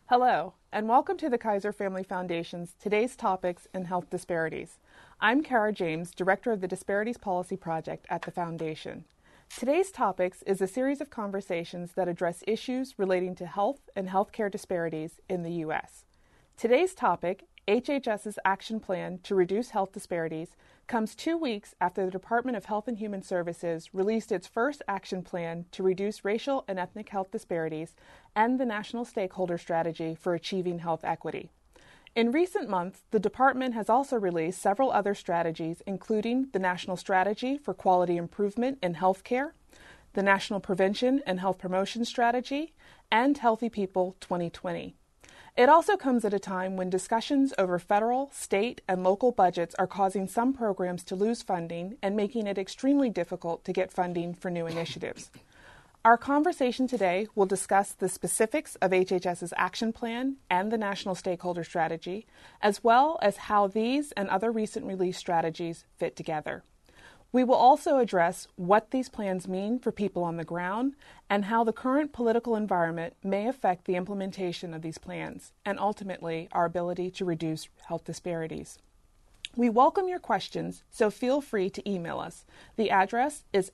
Hello, and welcome to the Kaiser Family Foundation's Today's Topics in Health Disparities. I'm Kara James, Director of the Disparities Policy Project at the Foundation. Today's Topics is a series of conversations that address issues relating to health and healthcare disparities in the U.S. Today's topic, HHS's action plan to reduce health disparities, comes 2 weeks after the Department of Health and Human Services released its first action plan to reduce racial and ethnic health disparities and the National Stakeholder Strategy for Achieving Health Equity. In recent months, the department has also released several other strategies, including the National Strategy for Quality Improvement in Healthcare, the National Prevention and Health Promotion Strategy, and Healthy People 2020. It also comes at a time when discussions over federal, state, and local budgets are causing some programs to lose funding and making it extremely difficult to get funding for new initiatives. Our conversation today will discuss the specifics of HHS's action plan and the National Stakeholder Strategy, as well as how these and other recent release strategies fit together. We will also address what these plans mean for people on the ground and how the current political environment may affect the implementation of these plans and ultimately our ability to reduce health disparities. We welcome your questions, so feel free to email us. The address is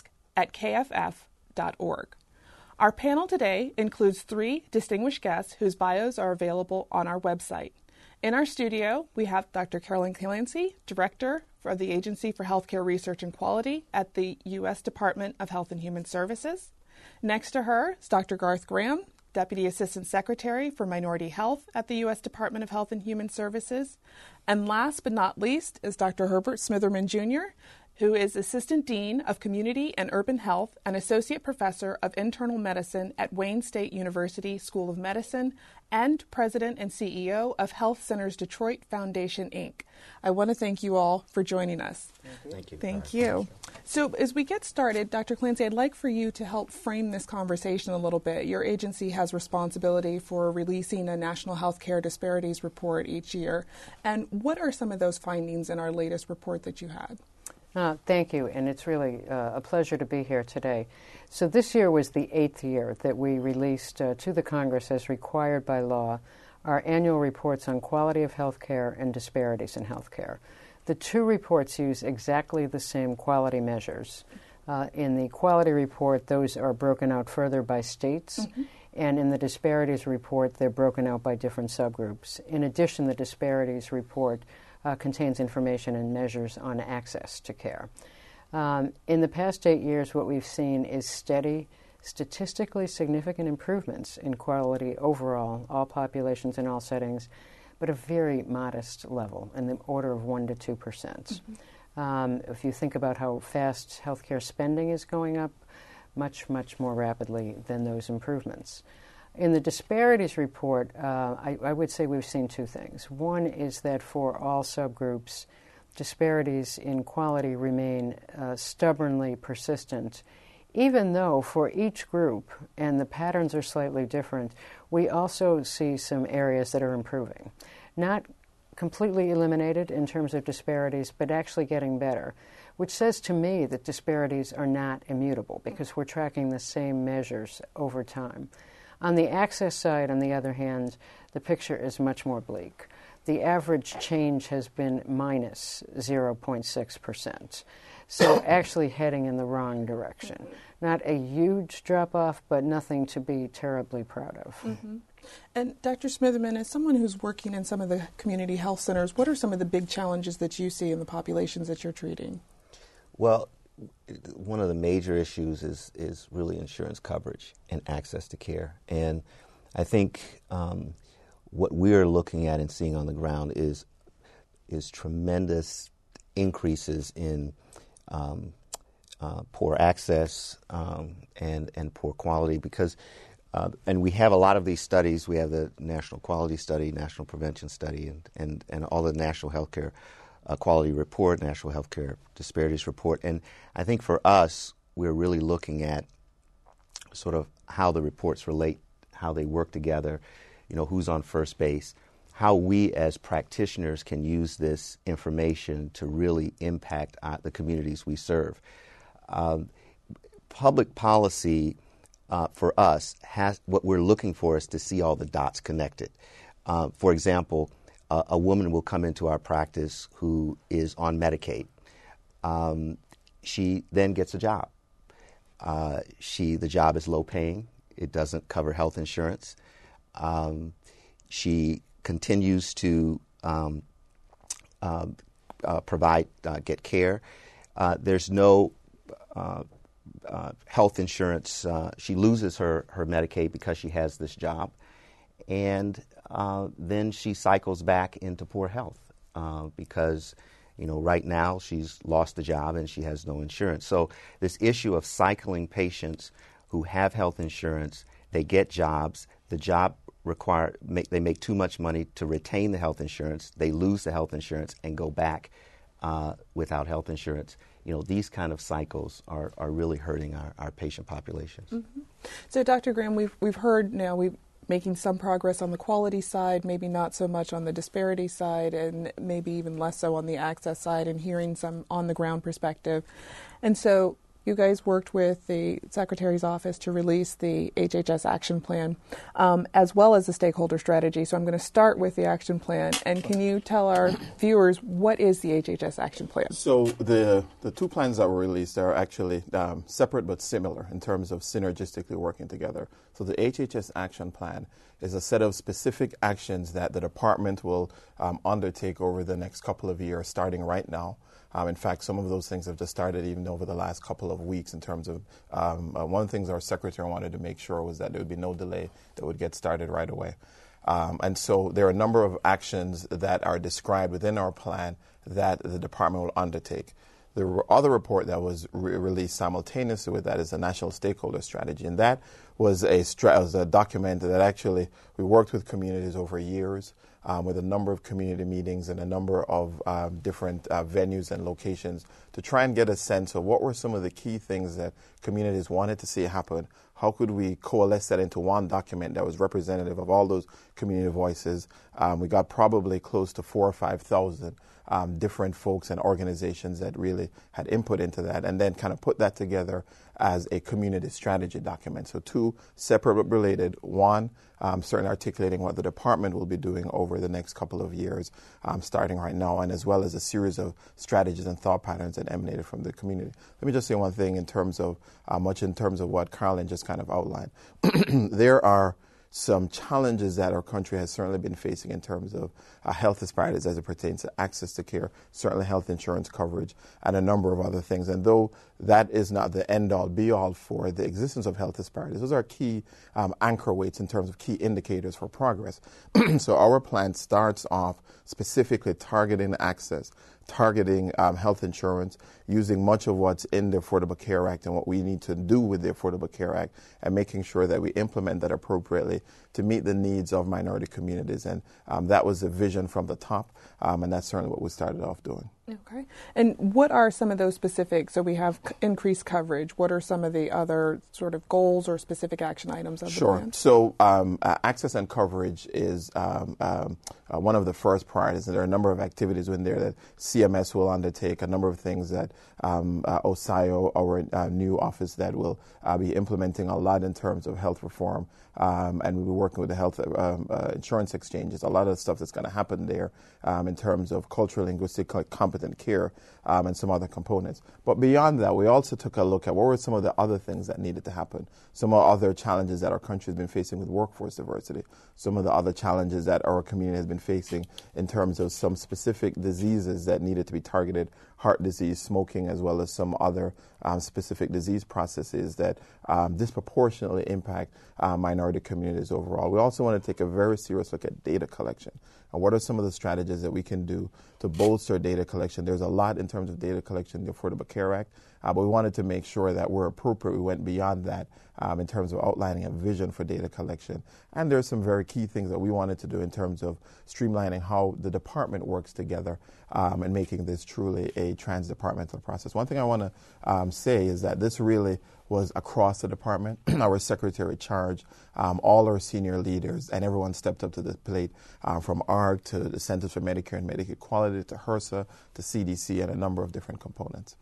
ask@kff.org. Our panel today includes 3 distinguished guests whose bios are available on our website. In our studio, we have Dr. Carolyn Clancy, Director for the Agency for Healthcare Research and Quality at the U.S. Department of Health and Human Services. Next to her is Dr. Garth Graham, Deputy Assistant Secretary for Minority Health at the U.S. Department of Health and Human Services. And last but not least is Dr. Herbert Smitherman, Jr., who is Assistant Dean of Community and Urban Health and Associate Professor of Internal Medicine at Wayne State University School of Medicine and President and CEO of Health Centers Detroit Foundation, Inc. I want to thank you all for joining us. Thank you. Thank you. So as we get started, Dr. Clancy, I'd like for you to help frame this conversation a little bit. Your agency has responsibility for releasing a National Healthcare Disparities Report each year. And what are some of those findings in our latest report that you had? Thank you, and it's really a pleasure to be here today. So this year was the 8th year that we released to the Congress, as required by law, our annual reports on quality of health care and disparities in health care. The 2 reports use exactly the same quality measures. In the quality report, those are broken out further by states, and in the disparities report, they're broken out by different subgroups. In addition, the disparities report contains information and measures on access to care. In the past 8 years, what we've seen is steady, statistically significant improvements in quality overall, all populations in all settings, but a very modest level in the order of 1% to 2%. If you think about how fast healthcare spending is going up, much, much more rapidly than those improvements. In the disparities report, I would say we've seen 2 things. One is that for all subgroups, disparities in quality remain stubbornly persistent, even though for each group, and the patterns are slightly different, we also see some areas that are improving. Not completely eliminated in terms of disparities, but actually getting better, which says to me that disparities are not immutable because we're tracking the same measures over time. On the access side, on the other hand, the picture is much more bleak. The average change has been minus 0.6%. So actually heading in the wrong direction. Not a huge drop-off, but nothing to be terribly proud of. And Dr. Smitherman, as someone who's working in some of the community health centers, what are some of the big challenges that you see in the populations that you're treating? Well, one of the major issues is really insurance coverage and access to care. And I think what we're looking at and seeing on the ground is tremendous increases in poor access and poor quality because and we have a lot of these studies. We have the National Quality Study, National Prevention Study, and all the National Healthcare Quality Report, National Healthcare Disparities Report. And I think for us, we're really looking at sort of how the reports relate, how they work together, who's on first base, how we as practitioners can use this information to really impact the communities we serve. Public policy for us, what we're looking for is to see all the dots connected. For example, a woman will come into our practice who is on Medicaid. She then gets a job. The job is low paying. It doesn't cover health insurance. She continues to get care. There's no health insurance. She loses her Medicaid because she has this job. And then she cycles back into poor health because, right now she's lost the job and she has no insurance. So this issue of cycling patients who have health insurance, they get jobs, the job they make too much money to retain the health insurance, they lose the health insurance and go back without health insurance. These kind of cycles are really hurting our patient populations. Mm-hmm. So, Dr. Graham, we've heard now we're making some progress on the quality side, maybe not so much on the disparity side, and maybe even less so on the access side, and hearing some on-the-ground perspective. And so you guys worked with the Secretary's office to release the HHS action plan, as well as the stakeholder strategy. So I'm going to start with the action plan. And can you tell our viewers, what is the HHS action plan? So the two plans that were released are actually separate but similar in terms of synergistically working together. So the HHS action plan is a set of specific actions that the department will undertake over the next couple of years, starting right now. In fact, some of those things have just started even over the last couple of weeks in terms of one of the things our secretary wanted to make sure was that there would be no delay, that would get started right away. And so there are a number of actions that are described within our plan that the department will undertake. The other report that was released simultaneously with that is the National Stakeholder Strategy, and that was a document that actually we worked with communities over years. With a number of community meetings and a number of different venues and locations to try and get a sense of what were some of the key things that communities wanted to see happen. How could we coalesce that into one document that was representative of all those community voices? We got probably close to 4,000 or 5,000 different folks and organizations that really had input into that, and then kind of put that together as a community strategy document. So two separate but related. One, certainly articulating what the department will be doing over the next couple of years, starting right now, and as well as a series of strategies and thought patterns that emanated from the community. Let me just say one thing in terms of what Carolyn just kind of outlined. There are some challenges that our country has certainly been facing in terms of health disparities as it pertains to access to care, certainly health insurance coverage, and a number of other things. And though that is not the end-all, be-all for the existence of health disparities, those are key anchor weights in terms of key indicators for progress. So our plan starts off specifically targeting access, targeting health insurance, using much of what's in the Affordable Care Act and what we need to do with the Affordable Care Act, and making sure that we implement that appropriately to meet the needs of minority communities. And that was the vision from the top, and that's certainly what we started off doing. Okay. And what are some of those specifics? So we have increased coverage. What are some of the other sort of goals or specific action items of the plan? So access and coverage is one of the first priorities. And there are a number of activities in there that CMS will undertake, a number of things that OSIO, our new office, that will be implementing a lot in terms of health reform. And we'll be working with the health insurance exchanges, a lot of the stuff that's going to happen there in terms of cultural, linguistic, competent care and some other components. But beyond that, we also took a look at what were some of the other things that needed to happen, some of the other challenges that our country has been facing with workforce diversity, some of the other challenges that our community has been facing in terms of some specific diseases that needed to be targeted, heart disease, smoking, as well as some other specific disease processes that disproportionately impact minority communities overall. We also want to take a very serious look at data collection. And what are some of the strategies that we can do to bolster data collection? There's a lot in terms of data collection in the Affordable Care Act, but we wanted to make sure that we're appropriate. We went beyond that in terms of outlining a vision for data collection. And there's some very key things that we wanted to do in terms of streamlining how the department works together and making this truly a trans-departmental process. One thing I want to say is that this really was across the department. Our secretary charged all our senior leaders, and everyone stepped up to the plate, from ARC to the Centers for Medicare and Medicaid Quality to HRSA to CDC and a number of different components.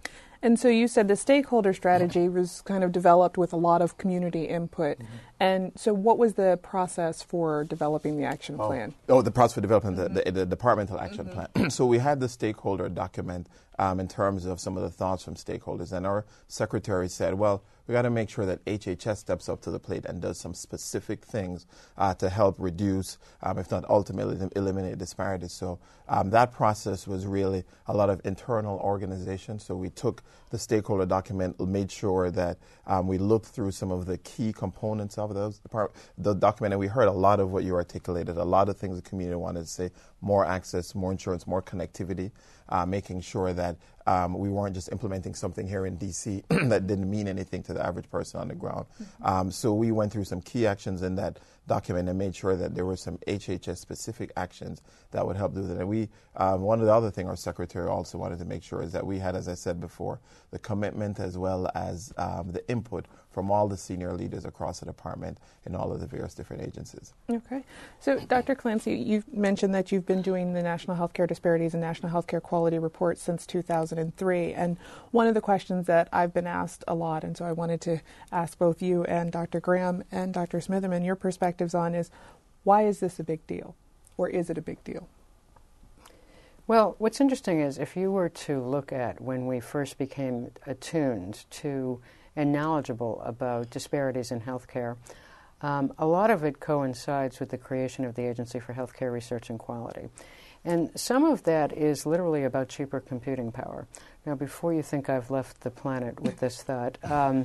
And so you said the stakeholder strategy was kind of developed with a lot of community input. And so what was the process for developing the action plan? The process for developing the departmental action plan. So we had the stakeholder document in terms of some of the thoughts from stakeholders. And our secretary said, well, we got to make sure that HHS steps up to the plate and does some specific things to help reduce, if not ultimately eliminate disparities. So that process was really a lot of internal organization. So we took the stakeholder document, made sure that we looked through some of the key components of the document, and we heard a lot of what you articulated, a lot of things the community wanted to say: more access, more insurance, more connectivity, making sure that we weren't just implementing something here in D.C. that didn't mean anything to the average person on the ground. So we went through some key actions in that document and made sure that there were some HHS-specific actions that would help do that. And one of the other things our secretary also wanted to make sure is that we had, as I said before, the commitment as well as the input from all the senior leaders across the department in all of the various different agencies. Okay. So, Dr. Clancy, you've mentioned that you've been doing the National Healthcare Disparities and National Healthcare Quality Report since 2003. And one of the questions that I've been asked a lot, and so I wanted to ask both you and Dr. Graham and Dr. Smitherman your perspectives on, is why is this a big deal? Or is it a big deal? Well, what's interesting is if you were to look at when we first became attuned to and knowledgeable about disparities in healthcare, a lot of it coincides with the creation of the Agency for Healthcare Research and Quality. And some of that is literally about cheaper computing power. Now, before you think I've left the planet with this thought,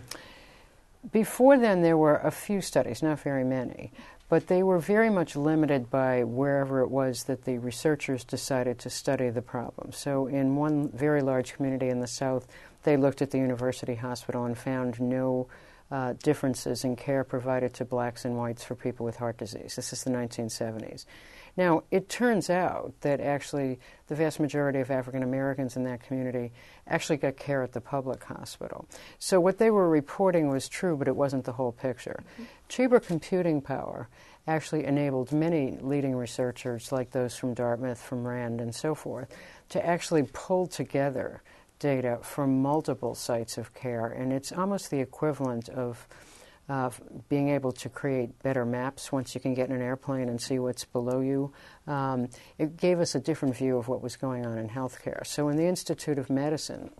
before then there were a few studies, not very many, but they were very much limited by wherever it was that the researchers decided to study the problem. So in one very large community in the South, they looked at the university hospital and found no differences in care provided to blacks and whites for people with heart disease. This is the 1970s. Now, it turns out that actually the vast majority of African Americans in that community actually got care at the public hospital. So what they were reporting was true, but it wasn't the whole picture. Cheaper computing power actually enabled many leading researchers, like those from Dartmouth, from Rand, and so forth, to actually pull together data from multiple sites of care. And it's almost the equivalent of being able to create better maps once you can get in an airplane and see what's below you. It gave us a different view of what was going on in healthcare. So when the Institute of Medicine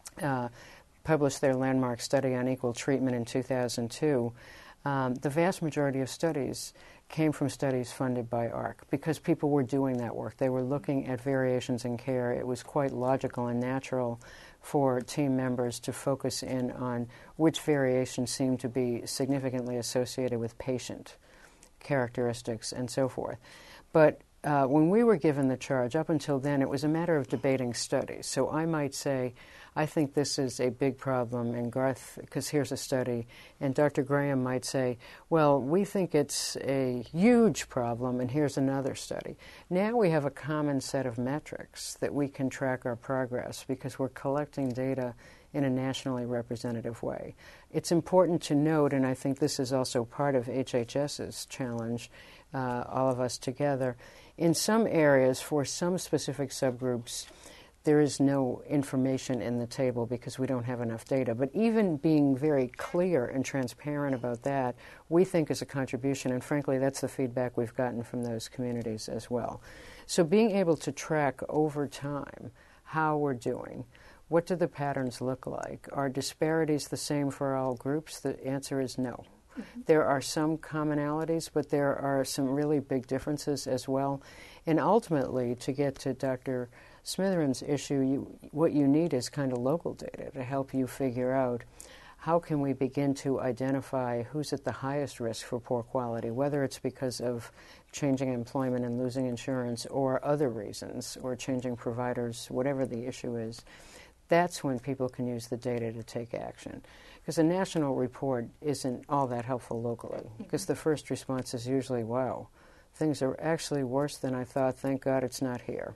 published their landmark study on equal treatment in 2002, the vast majority of studies came from studies funded by AHRQ because people were doing that work. They were looking at variations in care. It was quite logical and natural for team members to focus in on which variations seemed to be significantly associated with patient characteristics and so forth. But when we were given the charge, up until then, it was a matter of debating studies. So I might say, I think this is a big problem, and Garth, because here's a study, and Dr. Graham might say, well, we think it's a huge problem, and here's another study. Now we have a common set of metrics that we can track our progress because we're collecting data in a nationally representative way. It's important to note, and I think this is also part of HHS's challenge, all of us together, in some areas, for some specific subgroups, there is no information in the table because we don't have enough data. But even being very clear and transparent about that, we think is a contribution, and frankly, that's the feedback we've gotten from those communities as well. So being able to track over time how we're doing, what do the patterns look like? Are disparities the same for all groups? The answer is no. There are some commonalities, but there are some really big differences as well. And ultimately, to get to Dr. Smitheren's issue, what you need is kind of local data to help you figure out how can we begin to identify who's at the highest risk for poor quality, whether it's because of changing employment and losing insurance or other reasons, or changing providers, whatever the issue is. That's when people can use the data to take action. Because a national report isn't all that helpful locally, because the first response is usually, wow, things are actually worse than I thought. Thank God it's not here.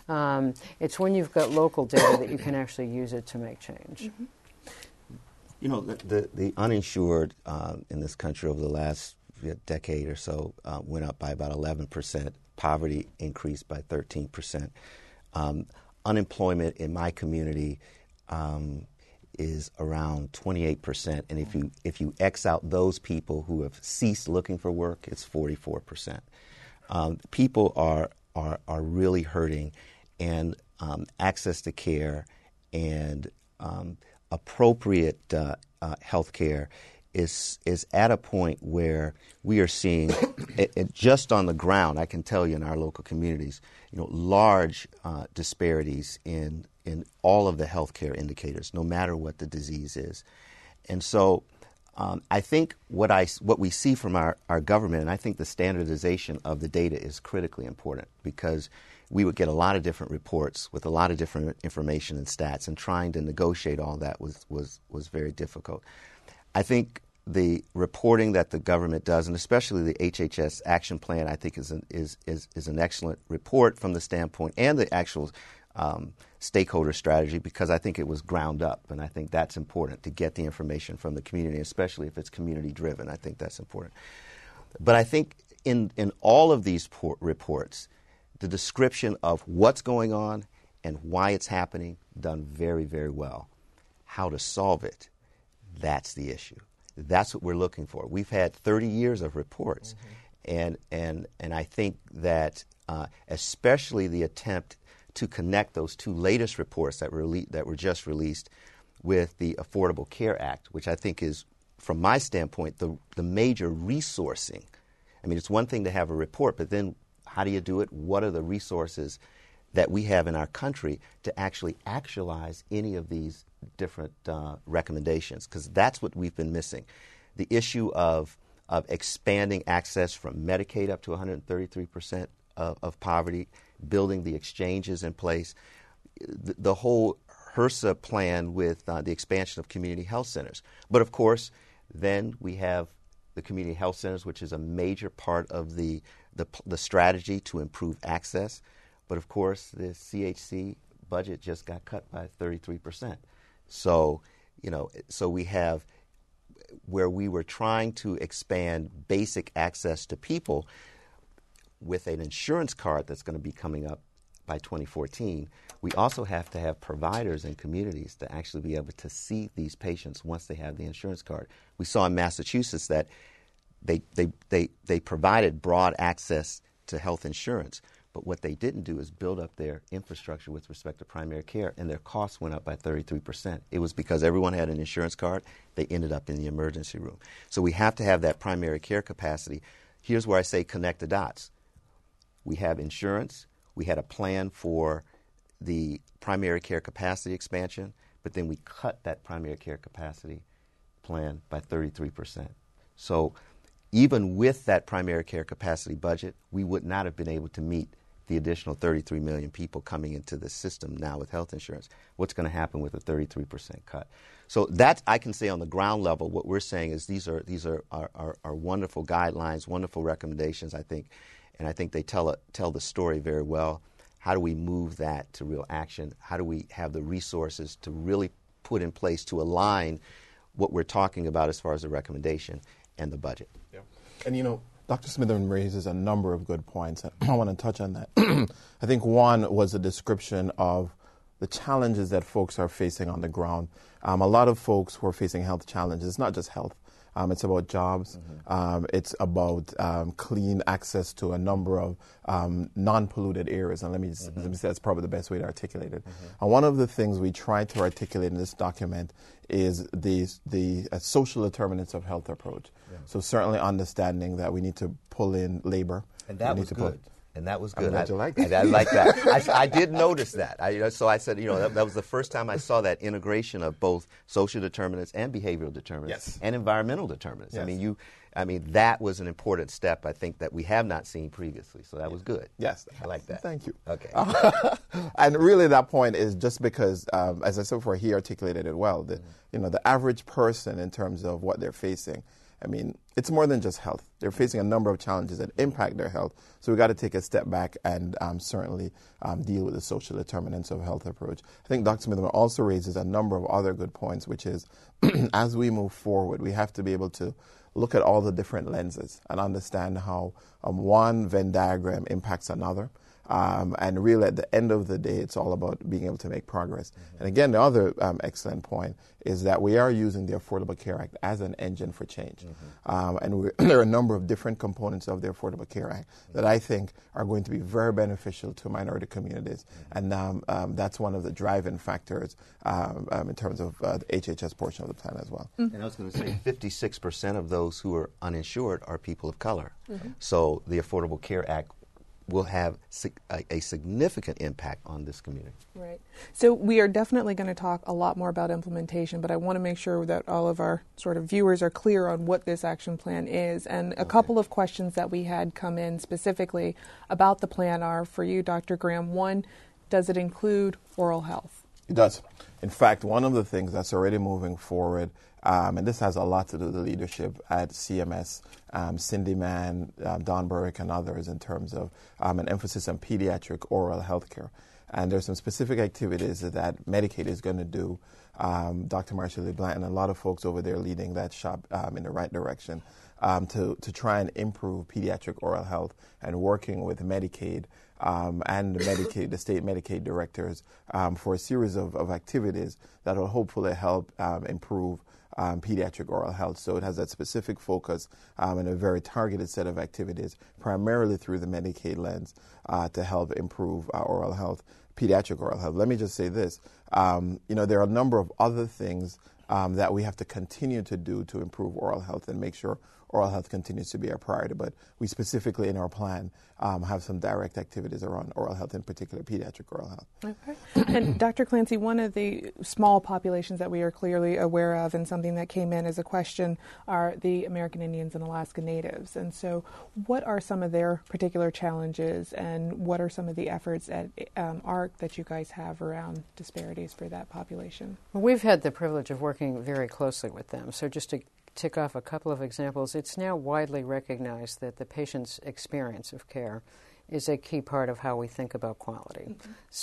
It's when you've got local data that you can actually use it to make change. You know, the uninsured in this country over the last decade or so went up by about 11%. Poverty increased by 13%. Unemployment in my community is around 28%, and if you X out those people who have ceased looking for work, it's 44%. People are really hurting, and access to care and appropriate health care is at a point where we are seeing it just on the ground. I can tell you in our local communities, large disparities in all of the healthcare indicators, no matter what the disease is. And so I think what we see from our government, and I think the standardization of the data is critically important, because we would get a lot of different reports with a lot of different information and stats, and trying to negotiate all that was very difficult. I think the reporting that the government does, and especially the HHS action plan, I think is an excellent report from the standpoint, and the actual stakeholder strategy, because I think it was ground up, and I think that's important to get the information from the community, especially if it's community driven. I think that's important. But I think in all of these reports, the description of what's going on and why it's happening, done very, very well. How to solve it, that's the issue. That's what we're looking for. We've had 30 years of reports, and I think that especially the attempt to connect those two latest reports that were just released with the Affordable Care Act, which I think is, from my standpoint, the major resourcing. I mean, it's one thing to have a report, but then how do you do it? What are the resources that we have in our country to actually actualize any of these different recommendations? Because that's what we've been missing. The issue of expanding access from Medicaid up to 133% of poverty, building the exchanges in place, the whole HRSA plan with the expansion of community health centers. But of course, then we have the community health centers, which is a major part of the strategy to improve access. But of course, the CHC budget just got cut by 33%. So, so we have where we were trying to expand basic access to people with an insurance card that's going to be coming up by 2014. We also have to have providers in communities to actually be able to see these patients once they have the insurance card. We saw in Massachusetts that they provided broad access to health insurance, but what they didn't do is build up their infrastructure with respect to primary care, and their costs went up by 33%. It was because everyone had an insurance card. They ended up in the emergency room. So we have to have that primary care capacity. Here's where I say connect the dots. We have insurance. We had a plan for the primary care capacity expansion, but then we cut that primary care capacity plan by 33%. So even with that primary care capacity budget, we would not have been able to meet the additional 33 million people coming into the system now with health insurance. What's going to happen with a 33% cut? So that I can say on the ground level, what we're saying is these are wonderful guidelines, wonderful recommendations, I think, and I think they tell the story very well. How do we move that to real action? How do we have the resources to really put in place to align what we're talking about as far as the recommendation and the budget? Yeah. And Dr. Smitherman raises a number of good points, and I want to touch on that. I think one was a description of the challenges that folks are facing on the ground. A lot of folks who are facing health challenges, it's not just health. It's about jobs. Mm-hmm. It's about clean access to a number of non-polluted areas. And let me say that's probably the best way to articulate it. Mm-hmm. And one of the things we try to articulate in this document is the social determinants of health approach. Yeah. So certainly understanding that we need to pull in labor. And that was good. And that was good. I'm glad you like that. I like that. I did notice that. So I said, that was the first time I saw that integration of both social determinants and behavioral determinants, yes, and environmental determinants. Yes. That was an important step, I think, that we have not seen previously. So that was good. Yes. I like that. Thank you. Okay. And really that point is just because, as I said before, he articulated it well, the average person in terms of what they're facing, it's more than just health. They're facing a number of challenges that impact their health. So we've got to take a step back and certainly deal with the social determinants of health approach. I think Dr. Smitherman also raises a number of other good points, which is as we move forward, we have to be able to look at all the different lenses and understand how one Venn diagram impacts another. And really, at the end of the day, it's all about being able to make progress. And again, the other excellent point is that we are using the Affordable Care Act as an engine for change. And there are a number of different components of the Affordable Care Act that I think are going to be very beneficial to minority communities. And that's one of the driving factors in terms of the HHS portion of the plan as well. And I was going to say 56% of those who are uninsured are people of color. So the Affordable Care Act will have a significant impact on this community. Right. So we are definitely going to talk a lot more about implementation, but I want to make sure that all of our sort of viewers are clear on what this action plan is. And a couple of questions that we had come in specifically about the plan are for you, Dr. Graham. One, does it include oral health? It does. In fact, one of the things that's already moving forward, and this has a lot to do with the leadership at CMS, Cindy Mann, Don Burrick, and others in terms of an emphasis on pediatric oral health care. And there's some specific activities that Medicaid is going to do. Dr. Marcia LeBlanc and a lot of folks over there leading that shop in the right direction to try and improve pediatric oral health and working with Medicaid and the state Medicaid directors for a series of activities that will hopefully help improve pediatric oral health. So it has that specific focus and a very targeted set of activities, primarily through the Medicaid lens, to help improve oral health, pediatric oral health. Let me just say this. There are a number of other things that we have to continue to do to improve oral health and make sure oral health continues to be our priority. But we specifically in our plan have some direct activities around oral health, in particular pediatric oral health. Okay. And Dr. Clancy, one of the small populations that we are clearly aware of and something that came in as a question are the American Indians and Alaska Natives. And so what are some of their particular challenges and what are some of the efforts at ARC that you guys have around disparities for that population? Well, we've had the privilege of working very closely with them. So just to tick off a couple of examples, it's now widely recognized that the patient's experience of care is a key part of how we think about quality.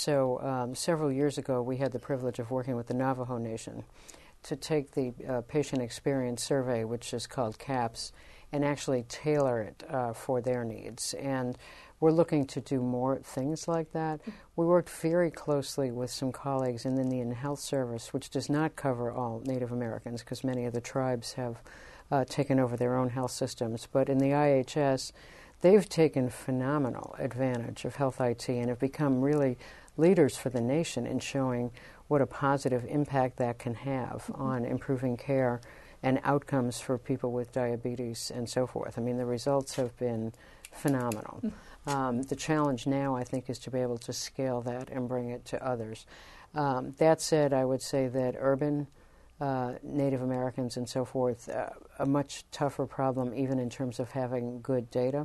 So several years ago, we had the privilege of working with the Navajo Nation to take the patient experience survey, which is called CAPS, and actually tailor it for their needs. And we're looking to do more things like that. We worked very closely with some colleagues in the Indian Health Service, which does not cover all Native Americans because many of the tribes have taken over their own health systems. But in the IHS, they've taken phenomenal advantage of health IT and have become really leaders for the nation in showing what a positive impact that can have on improving care and outcomes for people with diabetes and so forth. I mean, the results have been phenomenal. The challenge now, I think, is to be able to scale that and bring it to others. That said, I would say that urban Native Americans and so forth, a much tougher problem even in terms of having good data.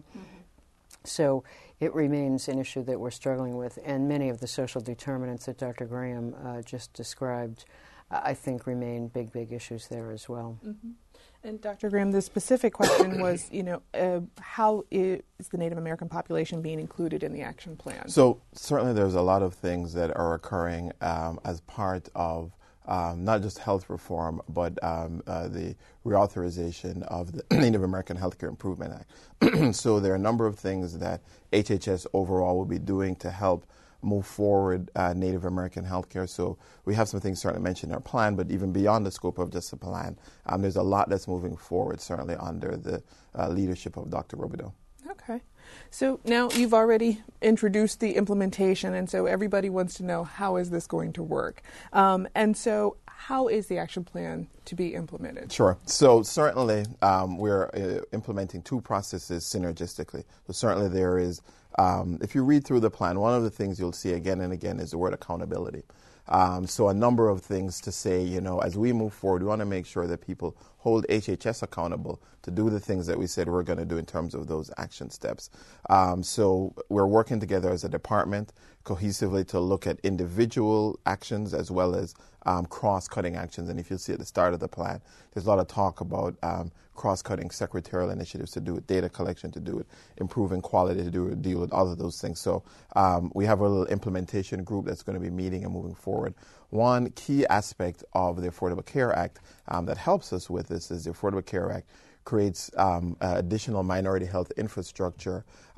So it remains an issue that we're struggling with, and many of the social determinants that Dr. Graham just described, I think, remain big issues there as well. And Dr. Graham, the specific question was, how is the Native American population being included in the action plan? So certainly there's a lot of things that are occurring as part of not just health reform, but the reauthorization of the Native American Healthcare Improvement Act. So there are a number of things that HHS overall will be doing to help move forward Native American healthcare. So we have some things certainly mentioned in our plan, but even beyond the scope of just the plan, there's a lot that's moving forward, certainly under the leadership of Dr. Robideau. Okay. So now you've already introduced the implementation, and so everybody wants to know, how is this going to work? And so how is the action plan to be implemented? Sure. So certainly we're implementing two processes synergistically. So certainly there is, if you read through the plan, one of the things you'll see again and again is the word accountability. So a number of things to say, as we move forward, we want to make sure that people hold HHS accountable to do the things that we said we're going to do in terms of those action steps. So we're working together as a department cohesively to look at individual actions as well as cross-cutting actions. And if you see at the start of the plan, there's a lot of talk about cross-cutting secretarial initiatives to do with data collection, to do with improving quality, to deal with all of those things. So we have a little implementation group that's going to be meeting and moving forward. One key aspect of the Affordable Care Act that helps us with this is the Affordable Care Act creates additional minority health infrastructure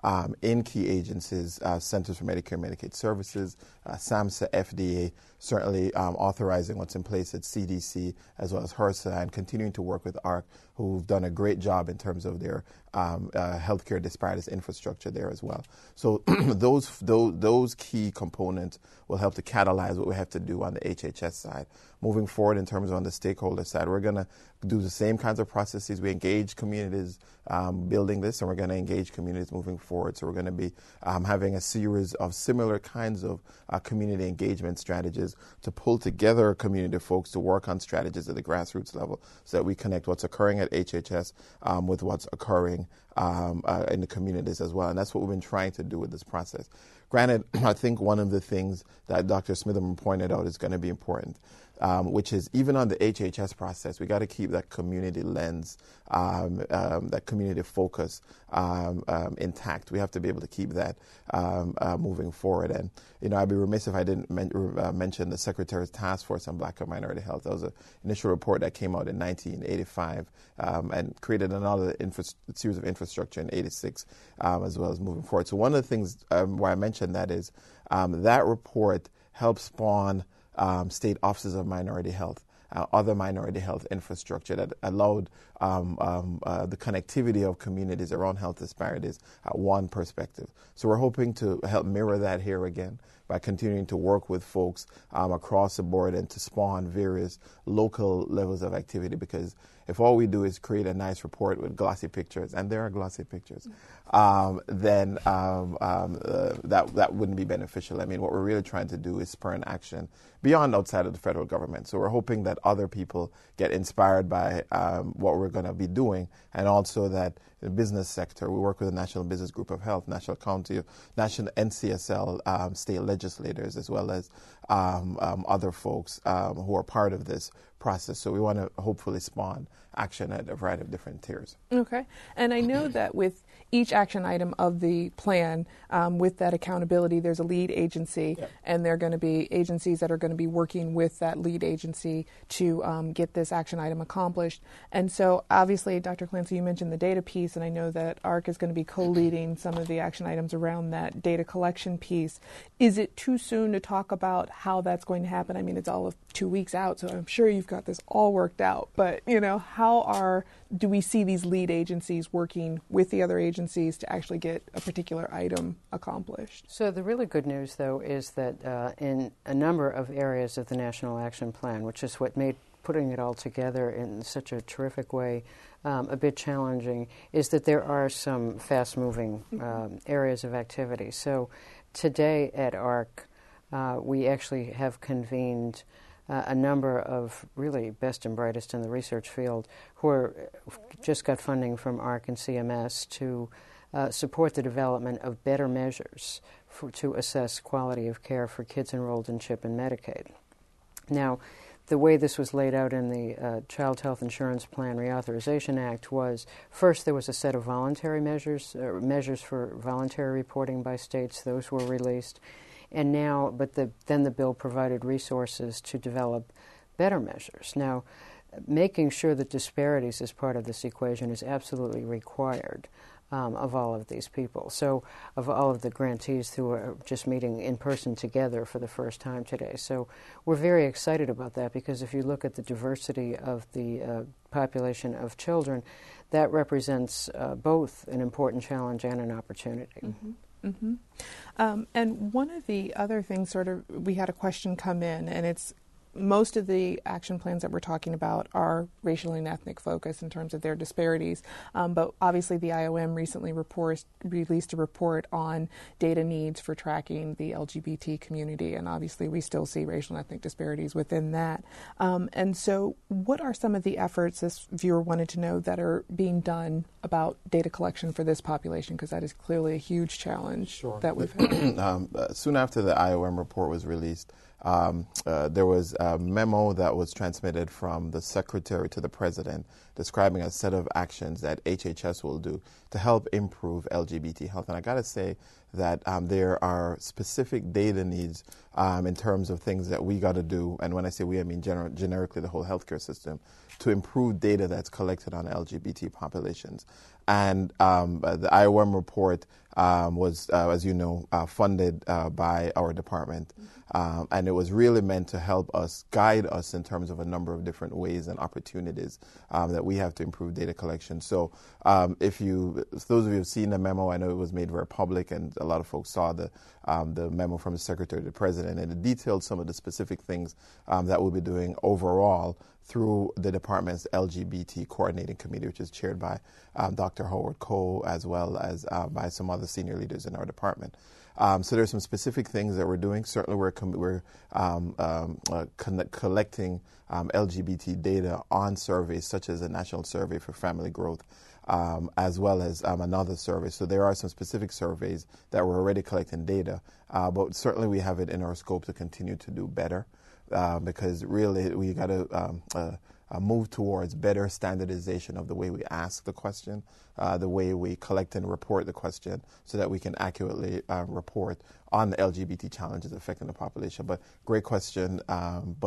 in key agencies, Centers for Medicare and Medicaid Services, SAMHSA, FDA, certainly authorizing what's in place at CDC as well as HRSA, and continuing to work with AHRQ, who've done a great job in terms of their healthcare disparities infrastructure there as well. So those key components will help to catalyze what we have to do on the HHS side. Moving forward in terms of on the stakeholder side, we're going to do the same kinds of processes. We engage communities building this, and we're going to engage communities moving forward. So we're going to be having a series of similar kinds of community engagement strategies to pull together community folks to work on strategies at the grassroots level so that we connect what's occurring at HHS with what's occurring in the communities as well. And that's what we've been trying to do with this process. Granted, I think one of the things that Dr. Smitherman pointed out is going to be important, which is even on the HHS process, we got to keep that community lens, that community focus intact. We have to be able to keep that moving forward. And, I'd be remiss if I didn't mention the Secretary's Task Force on Black and Minority Health. That was an initial report that came out in 1985 and created another series of infrastructure in 86 as well as moving forward. So one of the things why I mentioned that is that report helped spawn state offices of minority health, other minority health infrastructure that allowed the connectivity of communities around health disparities at one perspective. So we're hoping to help mirror that here again by continuing to work with folks across the board and to spawn various local levels of activity, because if all we do is create a nice report with glossy pictures, and there are glossy pictures, then that wouldn't be beneficial. I mean, what we're really trying to do is spur an action beyond outside of the federal government. So we're hoping that other people get inspired by what we're going to be doing, and also that the business sector, we work with the National Business Group of Health, National County, National NCSL, state legislators, as well as other folks who are part of this process. So we want to hopefully spawn action at a variety of different tiers. Okay. And I know that with each action item of the plan, with that accountability, there's a lead agency, and there are going to be agencies that are going to be working with that lead agency to get this action item accomplished. And so obviously, Dr. Clancy, you mentioned the data piece, and I know that AHRQ is going to be co-leading some of the action items around that data collection piece. Is it too soon to talk about how that's going to happen? I mean, it's all of 2 weeks out, so I'm sure you've got this all worked out. But, how do we see these lead agencies working with the other agencies to actually get a particular item accomplished? So the really good news, though, is that in a number of areas of the National Action Plan, which is what made putting it all together in such a terrific way a bit challenging, is that there are some fast-moving areas of activity. So today at AHRQ, we actually have convened a number of really best and brightest in the research field who just got funding from AHRQ and CMS to support the development of better measures to assess quality of care for kids enrolled in CHIP and Medicaid. Now, the way this was laid out in the Child Health Insurance Plan Reauthorization Act was, first there was a set of voluntary measures, measures for voluntary reporting by states. Those were released. And now, then the bill provided resources to develop better measures. Now, making sure that disparities is part of this equation is absolutely required of all of these people. So, of all of the grantees who are just meeting in person together for the first time today. So, we're very excited about that, because if you look at the diversity of the population of children, that represents both an important challenge and an opportunity. Mm-hmm. Mm-hmm. And one of the other things, we had a question come in, and it's most of the action plans that we're talking about are racial and ethnic focus in terms of their disparities. But obviously the IOM recently released a report on data needs for tracking the LGBT community. And obviously we still see racial and ethnic disparities within that. And so what are some of the efforts, this viewer wanted to know, that are being done about data collection for this population? Because that is clearly a huge challenge that we've had. Soon after the IOM report was released, there was a memo that was transmitted from the Secretary to the President describing a set of actions that HHS will do to help improve LGBT health. And I got to say that there are specific data needs in terms of things that we got to do, and when I say we, I mean generically the whole healthcare system, to improve data that's collected on LGBT populations. And the IOM report was, as you know, funded by our department. And it was really meant to help us, guide us in terms of a number of different ways and opportunities that we have to improve data collection. So those of you who have seen the memo, I know it was made very public, and a lot of folks saw the memo from the Secretary to the President, and it detailed some of the specific things that we'll be doing overall through the department's LGBT Coordinating Committee, which is chaired by Dr. Howard Koh, as well as by some other senior leaders in our department. So there's some specific things that we're doing. Certainly, we're collecting LGBT data on surveys, such as the National Survey for Family Growth, as well as another survey. So there are some specific surveys that we're already collecting data, but certainly we have it in our scope to continue to do better, because really we got to move towards better standardization of the way we ask the question, the way we collect and report the question, so that we can accurately report on the LGBT challenges affecting the population. But great question, and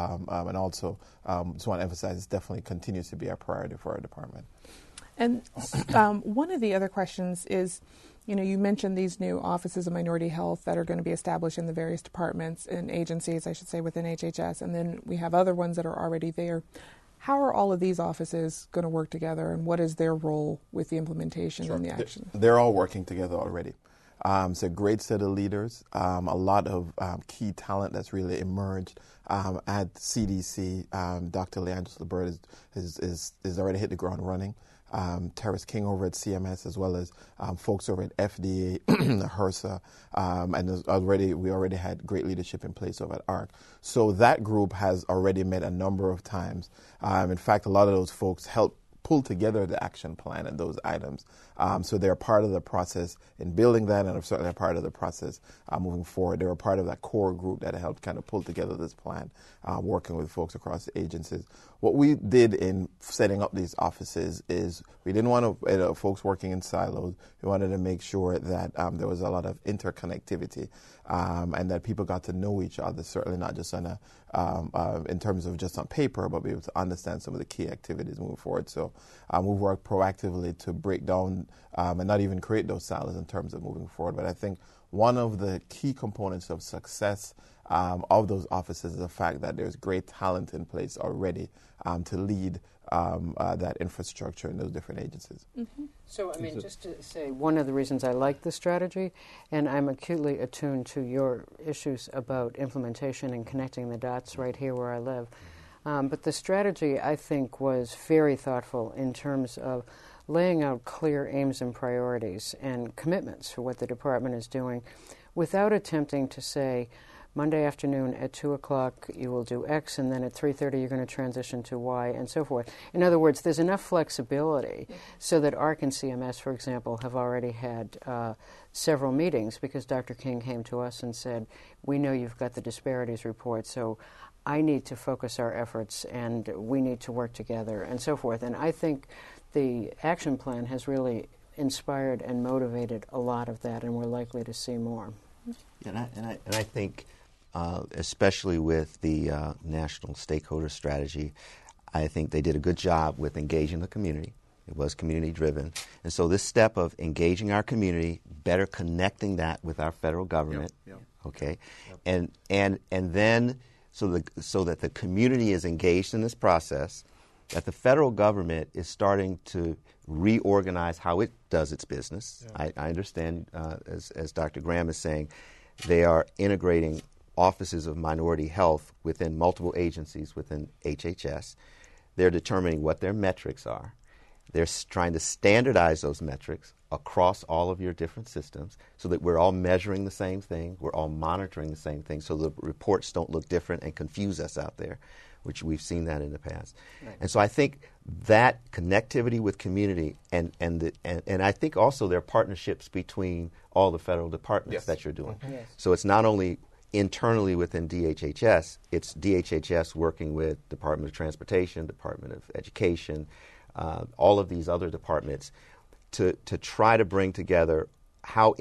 also just want to emphasize this definitely continues to be a priority for our department. And one of the other questions is, you mentioned these new offices of minority health that are going to be established in the various departments and agencies, I should say, within HHS, and then we have other ones that are already there. How are all of these offices going to work together, and what is their role with the implementation and the action? They're all working together already. It's a great set of leaders, a lot of key talent that's really emerged at CDC. Dr. Leandros Labert is already hit the ground running. Terrace King over at CMS, as well as folks over at FDA, HRSA, and we already had great leadership in place over at ARC. So that group has already met a number of times. In fact, a lot of those folks helped pull together the action plan and those items. So they're part of the process in building that, and certainly a part of the process moving forward. They're a part of that core group that helped kind of pull together this plan, working with folks across the agencies. What we did in setting up these offices is we didn't want folks working in silos. We wanted to make sure that there was a lot of interconnectivity, and that people got to know each other, certainly not just on in terms of just on paper, but be able to understand some of the key activities moving forward. So we've worked proactively to break down and not even create those silos in terms of moving forward. But I think one of the key components of success of those offices is the fact that there's great talent in place already to lead that infrastructure in those different agencies. Mm-hmm. So, just to say, one of the reasons I like the strategy, and I'm acutely attuned to your issues about implementation and connecting the dots right here where I live, but the strategy, I think, was very thoughtful in terms of laying out clear aims and priorities and commitments for what the department is doing without attempting to say, Monday afternoon at 2 o'clock you will do X, and then at 3:30 you're going to transition to Y, and so forth. In other words, there's enough flexibility so that ARC and CMS, for example, have already had several meetings, because Dr. King came to us and said, we know you've got the disparities report, so I need to focus our efforts and we need to work together, and so forth. And I think the action plan has really inspired and motivated a lot of that, and we're likely to see more. And I think, especially with the national stakeholder strategy, I think they did a good job with engaging the community. It was community-driven. And so this step of engaging our community, better connecting that with our federal government, okay, and then so that the community is engaged in this process, that the federal government is starting to reorganize how it does its business. I understand, as Dr. Graham is saying, they are integrating offices of minority health within multiple agencies within HHS. They're determining what their metrics are. They're trying to standardize those metrics across all of your different systems so that we're all measuring the same thing, we're all monitoring the same thing, so the reports don't look different and confuse us out there, which we've seen that in the past. Right. And so I think that connectivity with community and I think also there are partnerships between all the federal departments that you're doing. Mm-hmm. Yes. So it's not only internally within DHHS, it's DHHS working with Department of Transportation, Department of Education, all of these other departments to try to bring together how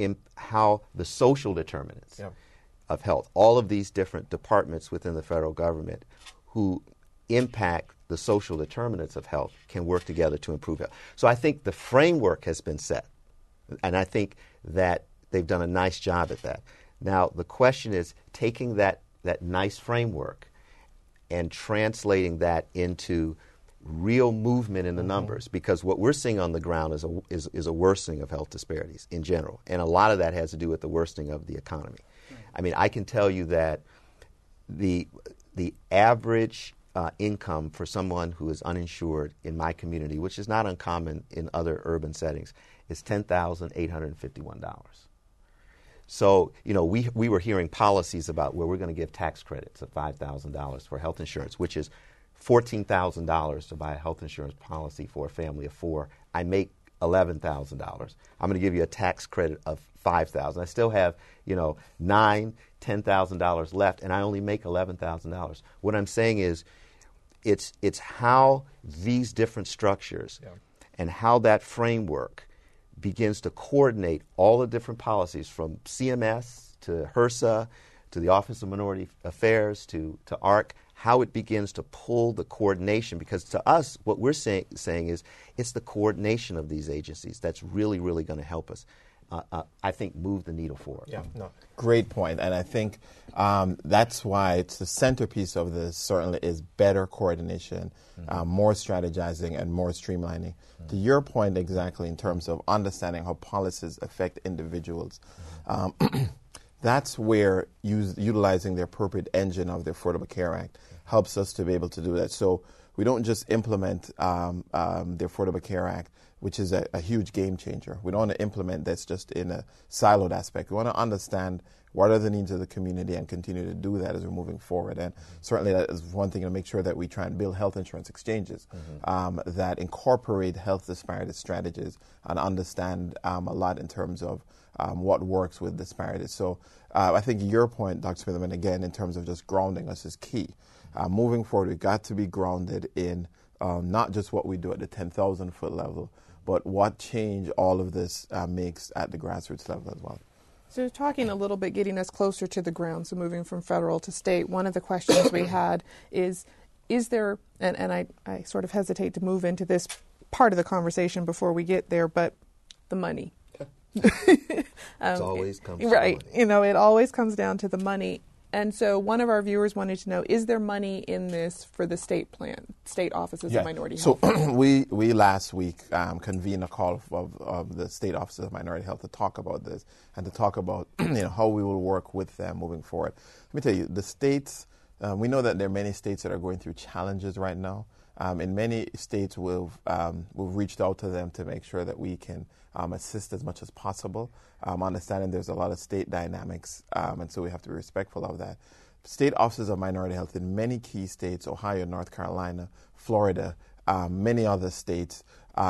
the social determinants of health, all of these different departments within the federal government who impact the social determinants of health can work together to improve health. So I think the framework has been set. And I think that they've done a nice job at that. Now, the question is taking that nice framework and translating that into real movement in the numbers, because what we're seeing on the ground is a worsening of health disparities in general, and a lot of that has to do with the worsening of the economy. I mean, I can tell you that the average income for someone who is uninsured in my community, which is not uncommon in other urban settings, is $10,851. So, we were hearing policies about where we're going to give tax credits of $5,000 for health insurance, which is $14,000 to buy a health insurance policy for a family of four. I make $11,000. I'm going to give you a tax credit of $5,000. I still have, $10,000 left, and I only make $11,000. What I'm saying is, it's how these different structures and how that framework begins to coordinate all the different policies from CMS to HRSA to the Office of Minority Affairs to ARC, how it begins to pull the coordination, because to us, what we're saying is it's the coordination of these agencies that's really, really going to help us, I think, move the needle forward. Yeah, no, great point. And I think that's why it's the centerpiece of this certainly is better coordination, more strategizing, and more streamlining. To your point exactly in terms of understanding how policies affect individuals, that's where utilizing the appropriate engine of the Affordable Care Act helps us to be able to do that. So we don't just implement the Affordable Care Act, which is a huge game changer. We don't want to implement this just in a siloed aspect. We want to understand what are the needs of the community and continue to do that as we're moving forward. And certainly that is one thing, to make sure that we try and build health insurance exchanges that incorporate health disparity strategies and understand a lot in terms of what works with disparities. So I think your point, Dr. Smitherman, again, in terms of just grounding us is key. Moving forward, we've got to be grounded in not just what we do at the 10,000-foot level, but what change all of this makes at the grassroots level as well. So talking a little bit, getting us closer to the ground, so moving from federal to state, one of the questions we had is there, and I sort of hesitate to move into this part of the conversation before we get there, but the money. It always comes right. to money. It always comes down to the money. And so one of our viewers wanted to know, is there money in this for the state plan, state offices of minority health? So we last week convened a call of the state offices of minority health to talk about this and to talk about how we will work with them moving forward. Let me tell you, the states, we know that there are many states that are going through challenges right now. In many states, we've reached out to them to make sure that we can assist as much as possible, understanding there's a lot of state dynamics, and so we have to be respectful of that. State offices of minority health in many key states, Ohio, North Carolina, Florida, many other states,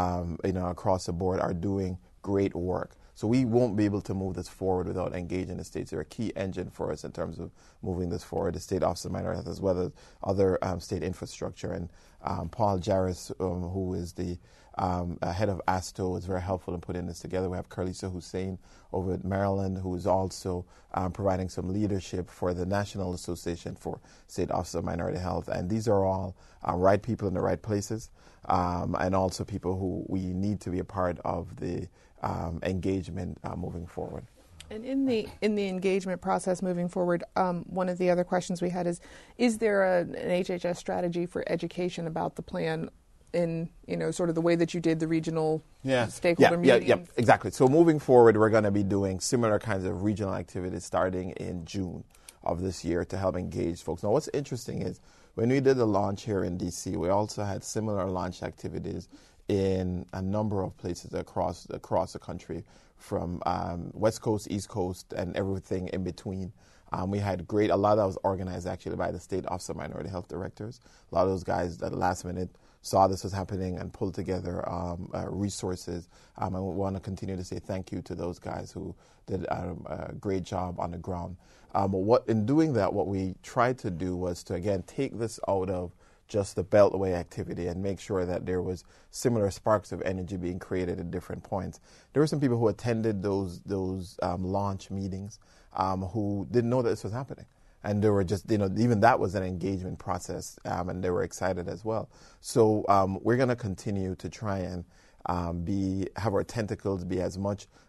across the board are doing great work. So we won't be able to move this forward without engaging the states. They're a key engine for us in terms of moving this forward, the state office of minority health as well as other state infrastructure. And Paul Jarris, who is the head of ASTO, is very helpful in putting this together. We have Carlisa Hussein over at Maryland, who is also providing some leadership for the National Association for State Offices of Minority Health. And these are all right people in the right places, and also people who we need to be a part of the engagement moving forward. And in the engagement process moving forward, one of the other questions we had is there an HHS strategy for education about the plan in sort of the way that you did the regional stakeholder meetings? Yeah, exactly. So moving forward, we're going to be doing similar kinds of regional activities starting in June of this year to help engage folks. Now, what's interesting is when we did the launch here in D.C., we also had similar launch activities in a number of places across the country, from West Coast, East Coast, and everything in between. We had a lot of that was organized actually by the State Office of Minority Health Directors. A lot of those guys at the last minute saw this was happening and pulled together resources. And we want to continue to say thank you to those guys who did a great job on the ground. In doing that, what we tried to do was to, again, take this out of just the Beltway activity and make sure that there was similar sparks of energy being created at different points. There were some people who attended those launch meetings who didn't know that this was happening. And they were just, even that was an engagement process, and they were excited as well. So we're going to continue to try and have our tentacles be as much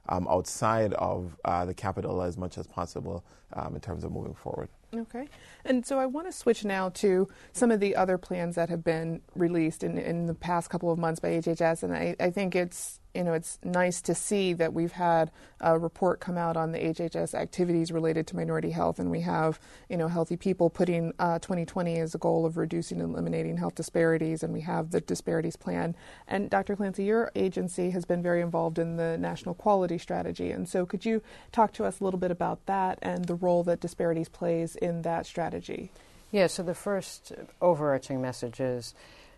outside of the capital as much as possible in terms of moving forward. Okay. And so I want to switch now to some of the other plans that have been released in the past couple of months by HHS. And I think it's nice to see that we've had a report come out on the HHS activities related to minority health. And we have, Healthy People putting 2020 as a goal of reducing and eliminating health disparities. And we have the disparities plan. And Dr. Clancy, your agency has been very involved in the National Quality Strategy. And so could you talk to us a little bit about that and the role that disparities plays in that strategy? Yeah, so the first overarching message is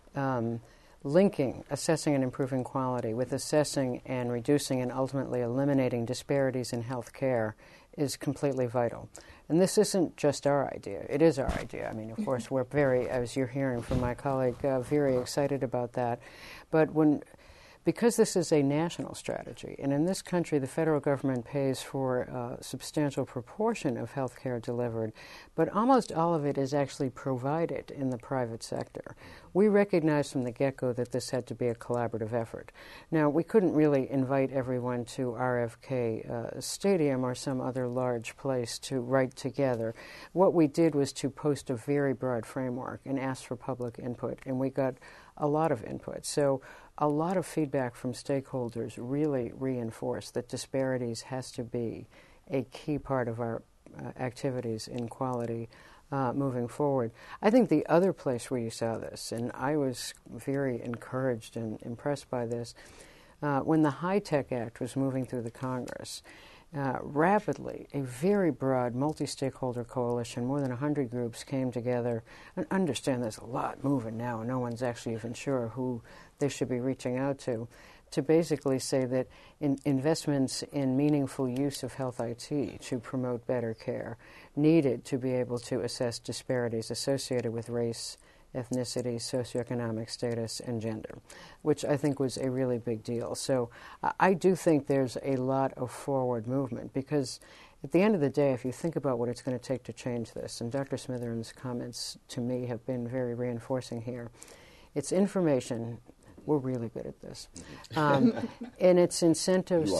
linking assessing and improving quality with assessing and reducing and ultimately eliminating disparities in health care is completely vital. And this isn't just our idea. It is our idea. I mean, of course, we're very, as you're hearing from my colleague, very excited about that. But because this is a national strategy, and in this country the federal government pays for a substantial proportion of health care delivered, but almost all of it is actually provided in the private sector. We recognized from the get-go that this had to be a collaborative effort. Now, we couldn't really invite everyone to RFK Stadium or some other large place to write together. What we did was to post a very broad framework and ask for public input, and we got a lot of input. So a lot of feedback from stakeholders really reinforced that disparities has to be a key part of our activities in quality moving forward. I think the other place where you saw this, and I was very encouraged and impressed by this, when the HITECH Act was moving through the Congress, rapidly, a very broad multi-stakeholder coalition, more than 100 groups came together. And understand there's a lot moving now, and no one's actually even sure who they should be reaching out to basically say that investments in meaningful use of health IT to promote better care needed to be able to assess disparities associated with race, ethnicity, socioeconomic status, and gender, which I think was a really big deal. So I do think there's a lot of forward movement because at the end of the day, if you think about what it's going to take to change this, and Dr. Smitheren's comments to me have been very reinforcing here, it's information. We're really good at this. And it's incentives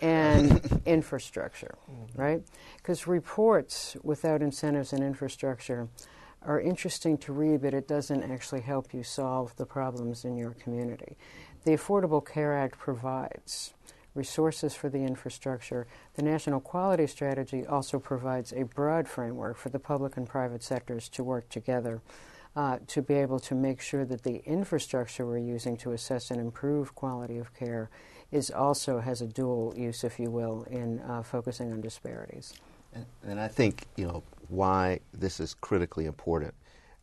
and infrastructure, right? Because reports without incentives and infrastructure are interesting to read, but it doesn't actually help you solve the problems in your community. The Affordable Care Act provides resources for the infrastructure. The National Quality Strategy also provides a broad framework for the public and private sectors to work together to be able to make sure that the infrastructure we're using to assess and improve quality of care also has a dual use, if you will, in focusing on disparities. And I think, why this is critically important.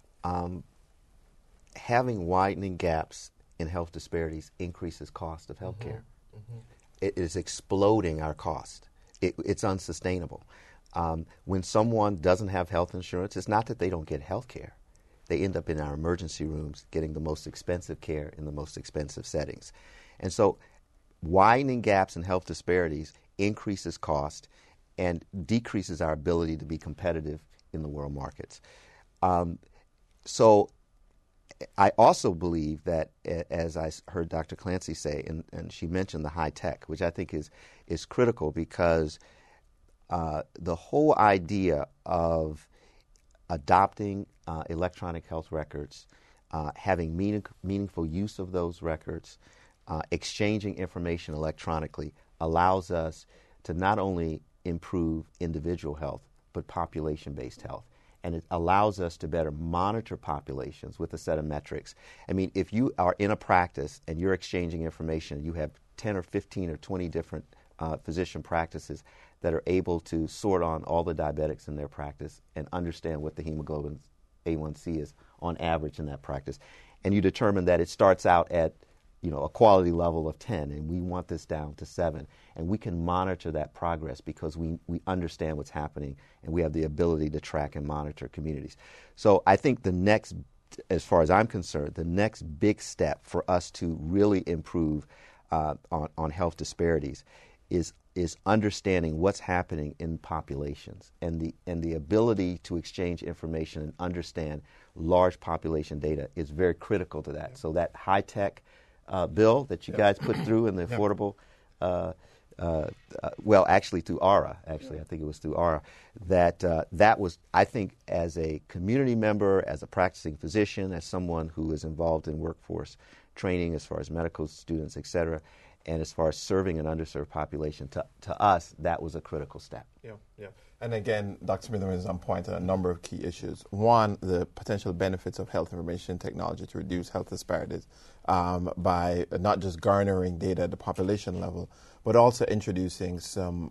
Having widening gaps in health disparities increases cost of health care. Mm-hmm. It is exploding our cost. It's unsustainable. When someone doesn't have health insurance, it's not that they don't get health care. They end up in our emergency rooms getting the most expensive care in the most expensive settings. And so widening gaps in health disparities increases cost and decreases our ability to be competitive in the world markets. So I also believe that, as I heard Dr. Clancy say, and she mentioned the HITECH, which I think is critical because the whole idea of adopting electronic health records, having meaningful use of those records, exchanging information electronically allows us to not only improve individual health, but population-based health. And it allows us to better monitor populations with a set of metrics. I mean, if you are in a practice and you're exchanging information, you have 10 or 15 or 20 different physician practices that are able to sort on all the diabetics in their practice and understand what the hemoglobin A1C is on average in that practice. And you determine that it starts out at a quality level of 10, and we want this down to 7. And we can monitor that progress because we understand what's happening, and we have the ability to track and monitor communities. So I think the next, as far as I'm concerned, the next big step for us to really improve on health disparities is understanding what's happening in populations, and the ability to exchange information and understand large population data is very critical to that. So that HITECH bill that you guys put through in the Affordable well, actually through ARA, I think it was through ARA, that was, I think, as a community member, as a practicing physician, as someone who is involved in workforce training as far as medical students, et cetera, and as far as serving an underserved population, to us, that was a critical step. Yeah. And again, Dr. Smitherman is on point on a number of key issues. One, the potential benefits of health information technology to reduce health disparities by not just garnering data at the population level, but also introducing some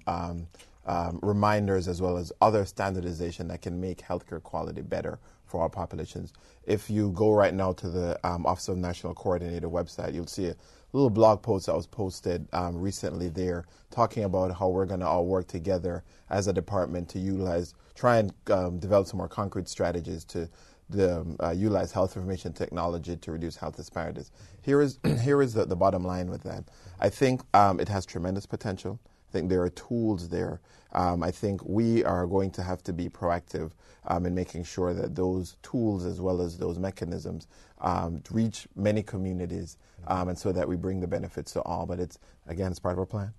reminders as well as other standardization that can make healthcare quality better for our populations. If you go right now to the Office of National Coordinator website, you'll see a little blog post that was posted recently there talking about how we're going to all work together as a department to try and develop some more concrete strategies to utilize health information technology to reduce health disparities. Here is the bottom line with that. I think it has tremendous potential. I think there are tools there. I think we are going to have to be proactive in making sure that those tools as well as those mechanisms reach many communities and so that we bring the benefits to all. But it's part of our plan.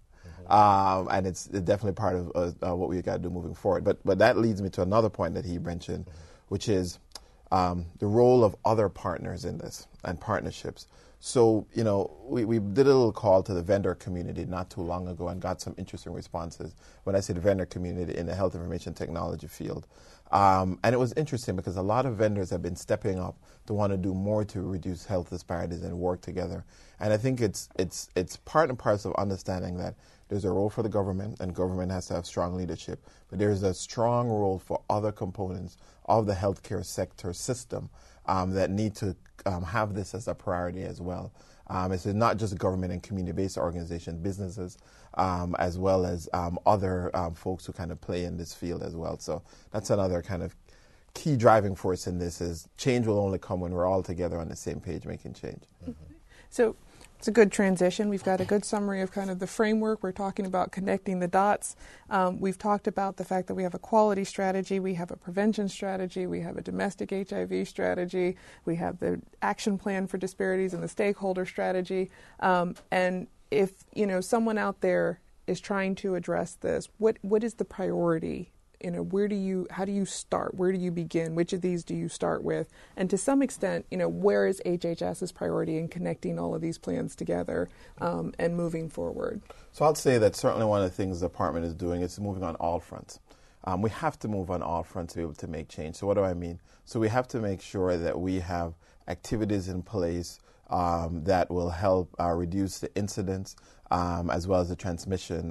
And it's definitely part of what we got to do moving forward. But that leads me to another point that he mentioned, which is the role of other partners in this and partnerships. So, we did a little call to the vendor community not too long ago and got some interesting responses. When I say the vendor community in the health information technology field. And it was interesting because a lot of vendors have been stepping up to want to do more to reduce health disparities and work together. And I think it's part and parcel of understanding that there's a role for the government, and government has to have strong leadership. But there's a strong role for other components of the healthcare sector system that need to have this as a priority as well. It's not just government and community-based organizations, businesses, as well as other folks who kind of play in this field as well. So that's another kind of key driving force in this is change will only come when we're all together on the same page making change. Mm-hmm. So it's a good transition. We've got a good summary of kind of the framework. We're talking about connecting the dots. We've talked about the fact that we have a quality strategy, we have a prevention strategy, we have a domestic HIV strategy, we have the action plan for disparities and the stakeholder strategy. And if someone out there is trying to address this, what is the priority? How do you start? Where do you begin? Which of these do you start with? And to some extent, where is HHS's priority in connecting all of these plans together and moving forward? So I'll say that certainly one of the things the department is doing is moving on all fronts. We have to move on all fronts to be able to make change. So what do I mean? So we have to make sure that we have activities in place that will help reduce the incidence as well as the transmission,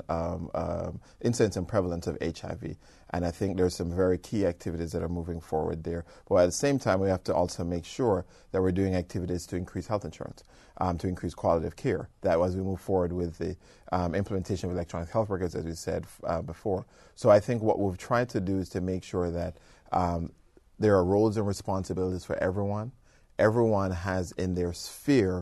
incidence and prevalence of HIV. And I think there's some very key activities that are moving forward there. But at the same time, we have to also make sure that we're doing activities to increase health insurance, to increase quality of care. That as we move forward with the implementation of electronic health records, as we said before. So I think what we've tried to do is to make sure that there are roles and responsibilities for everyone. Everyone has in their sphere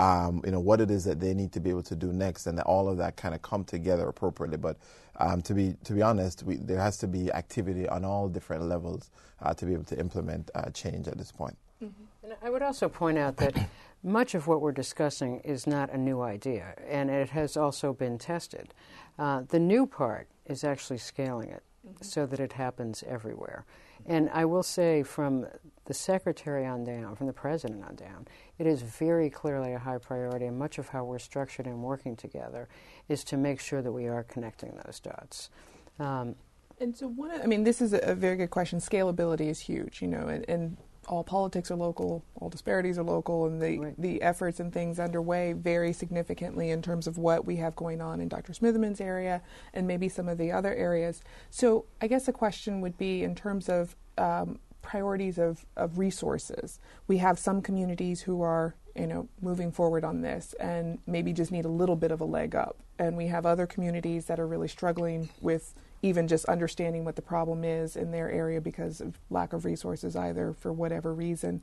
what it is that they need to be able to do next, and that all of that kind of come together appropriately. But to be honest, there has to be activity on all different levels to be able to implement change at this point. Mm-hmm. And I would also point out that much of what we're discussing is not a new idea, and it has also been tested. The new part is actually scaling it so that it happens everywhere. And I will say from the secretary on down, from the president on down, it is very clearly a high priority, and much of how we're structured and working together is to make sure that we are connecting those dots. And so this is a very good question. Scalability is huge, and all politics are local, all disparities are local, and the efforts and things underway vary significantly in terms of what we have going on in Dr. Smitherman's area and maybe some of the other areas. So I guess the question would be in terms of priorities of resources. We have some communities who are moving forward on this and maybe just need a little bit of a leg up. And we have other communities that are really struggling with even just understanding what the problem is in their area because of lack of resources either for whatever reason.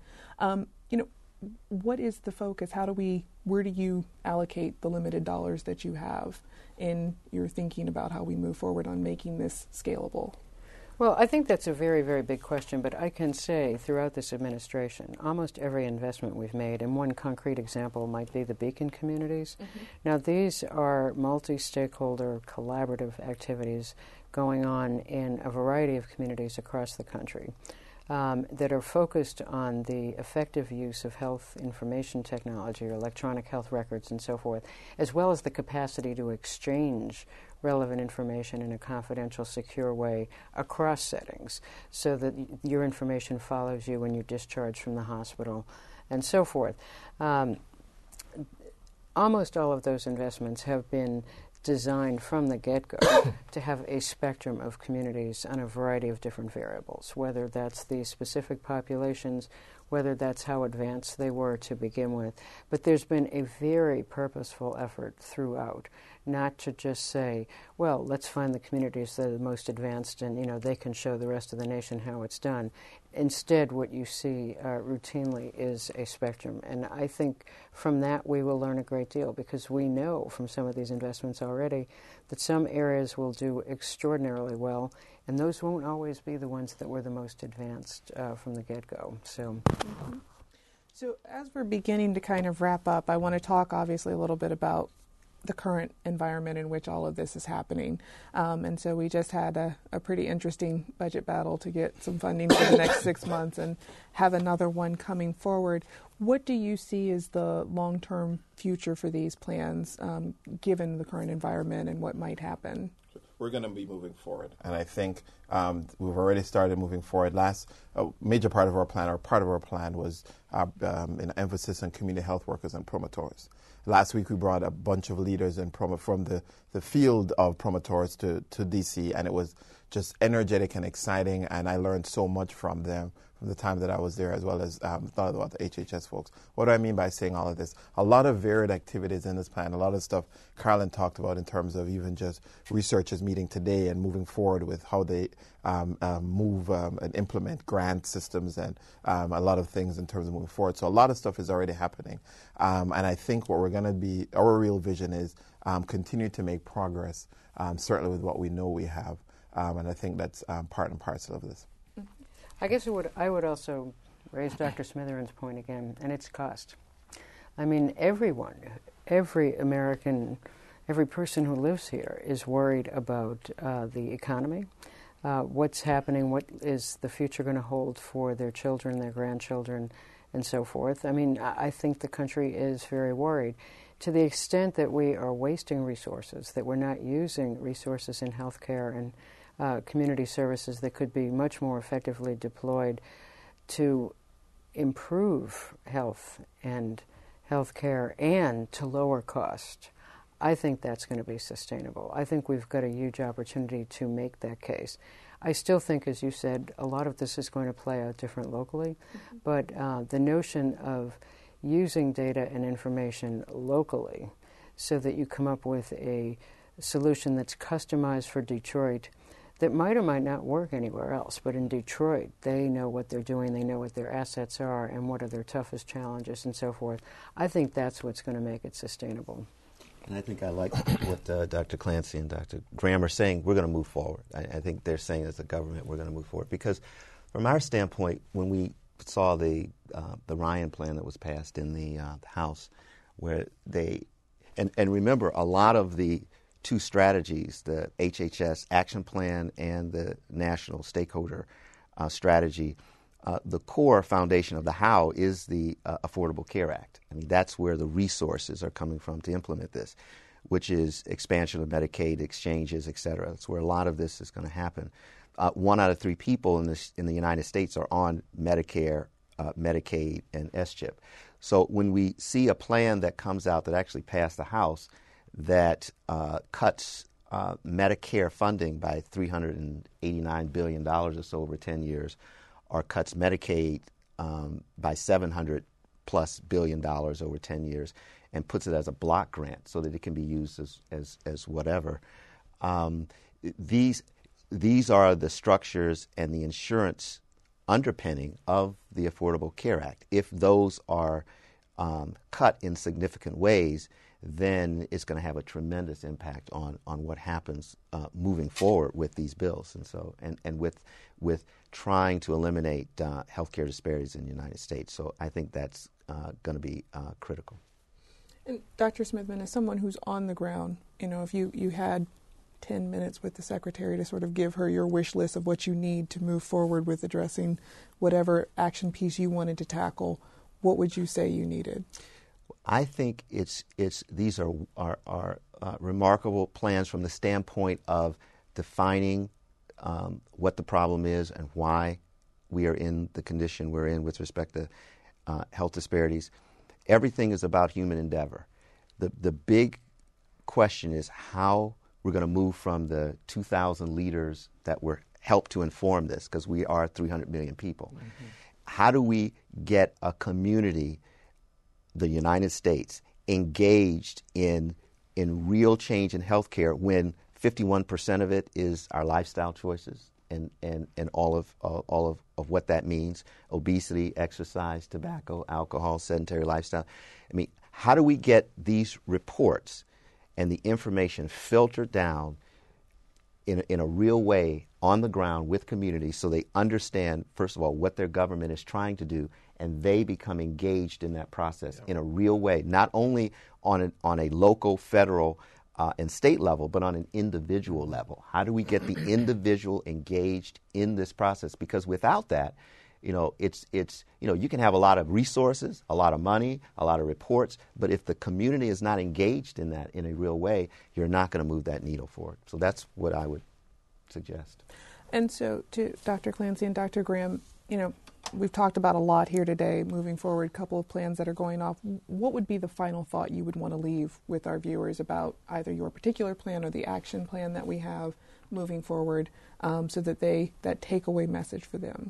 What is the focus? Where do you allocate the limited dollars that you have in your thinking about how we move forward on making this scalable? Well, I think that's a very, very big question, but I can say throughout this administration, almost every investment we've made, and one concrete example might be the Beacon communities. Now, these are multi-stakeholder collaborative activities going on in a variety of communities across the country that are focused on the effective use of health information technology or electronic health records and so forth, as well as the capacity to exchange relevant information in a confidential, secure way across settings so that your information follows you when you discharge from the hospital and so forth. Almost all of those investments have been designed from the get-go to have a spectrum of communities on a variety of different variables, whether that's the specific populations, whether that's how advanced they were to begin with. But there's been a very purposeful effort throughout, not to just say, well, let's find the communities that are the most advanced and, they can show the rest of the nation how it's done. Instead, what you see routinely is a spectrum. And I think from that we will learn a great deal, because we know from some of these investments already that some areas will do extraordinarily well, and those won't always be the ones that were the most advanced from the get-go. So as we're beginning to kind of wrap up, I want to talk obviously a little bit about the current environment in which all of this is happening. And so we just had a pretty interesting budget battle to get some funding for the next 6 months and have another one coming forward. What do you see as the long-term future for these plans, given the current environment and what might happen? We're going to be moving forward, and I think we've already started moving forward. Last major part of our plan, was an emphasis on community health workers and promoters. Last week we brought a bunch of leaders from the field of promoters to DC, and it was just energetic and exciting, and I learned so much from them from the time that I was there, as well as thought about the HHS folks. What do I mean by saying all of this? A lot of varied activities in this plan, a lot of stuff Carolyn talked about in terms of even just researchers meeting today and moving forward with how they move and implement grant systems and a lot of things in terms of moving forward. So a lot of stuff is already happening. And I think what we're going to be, our real vision is continue to make progress, certainly with what we know we have. And I think that's part and parcel of this. I guess I would also raise Dr. Smitheren's point again, and it's cost. I mean, every American, every person who lives here is worried about the economy, what's happening, what is the future going to hold for their children, their grandchildren, and so forth. I mean, I think the country is very worried. To the extent that we are wasting resources, that we're not using resources in healthcare and community services that could be much more effectively deployed to improve health and healthcare and to lower cost, I think that's going to be sustainable. I think we've got a huge opportunity to make that case. I still think, as you said, a lot of this is going to play out different locally, but the notion of using data and information locally so that you come up with a solution that's customized for Detroit that might or might not work anywhere else, but in Detroit, they know what they're doing, they know what their assets are, and what are their toughest challenges, and so forth. I think that's what's going to make it sustainable. And I think I like what Dr. Clancy and Dr. Graham are saying. We're going to move forward. I think they're saying as a government we're going to move forward. Because from our standpoint, when we saw the Ryan plan that was passed in the House, where they, and remember, a lot of the two strategies, the HHS action plan and the national stakeholder strategy, the core foundation of the how is the Affordable Care Act. I mean, that's where the resources are coming from to implement this, which is expansion of Medicaid, exchanges, et cetera. That's where a lot of this is going to happen. 1 out of 3 people in the United States are on Medicare, Medicaid, and SCHIP. So when we see a plan that comes out that actually passed the House that cuts Medicare funding by $389 billion or so over 10 years, or cuts Medicaid by $700+ billion over 10 years, and puts it as a block grant so that it can be used as whatever. These are the structures and the insurance underpinning of the Affordable Care Act. If those are cut in significant ways, then it's going to have a tremendous impact on what happens moving forward with these bills, and so and with trying to eliminate healthcare disparities in the United States. So I think that's going to be critical. And Dr. Smithman, as someone who's on the ground, if you had 10 minutes with the Secretary to sort of give her your wish list of what you need to move forward with addressing whatever action piece you wanted to tackle, what would you say you needed? I think these are remarkable plans from the standpoint of defining what the problem is and why we are in the condition we're in with respect to health disparities. Everything is about human endeavor. The big question is how we're going to move from the 2,000 leaders that were helped to inform this, because we are 300 million people. Mm-hmm. How do we get a community, the United States, engaged in real change in healthcare when 51% of it is our lifestyle choices and all of what that means: obesity, exercise, tobacco, alcohol, sedentary lifestyle. I mean, how do we get these reports and the information filtered down in a real way on the ground with communities so they understand, first of all, what their government is trying to do, and they become engaged in that process in a real way, not only on a local, federal, and state level, but on an individual level. How do we get the individual engaged in this process? Because without that, it's you can have a lot of resources, a lot of money, a lot of reports, but if the community is not engaged in that in a real way, you're not going to move that needle forward. So that's what I would suggest. And so to Dr. Clancy and Dr. Graham, we've talked about a lot here today, moving forward, a couple of plans that are going off. What would be the final thought you would want to leave with our viewers about either your particular plan or the action plan that we have moving forward, so that that takeaway message for them?